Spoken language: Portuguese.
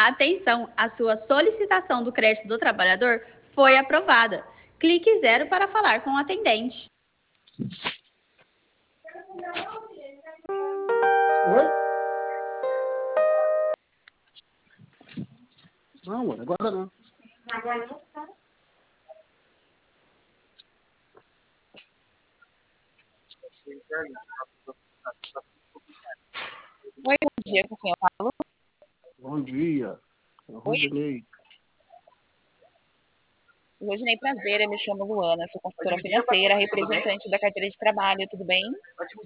Atenção, a sua solicitação do crédito do trabalhador foi aprovada. Clique 0 para falar com o atendente. Oi? Não, agora não. Oi, bom dia, com quem eu falo? Bom dia. É o Rudinei. Rodinei, prazer, eu me chamo Luana, sou consultora financeira, representante da carteira de trabalho, tudo bem?